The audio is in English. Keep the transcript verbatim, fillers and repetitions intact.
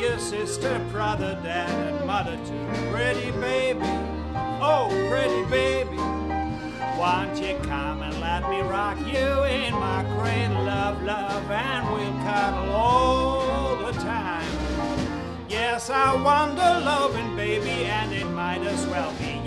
dear sister, brother, dad, and mother too. Pretty baby, oh pretty baby, won't you come and let me rock you in my cradle of love, and we'll cuddle all the time. Yes, I wonder loving baby, and it might as well be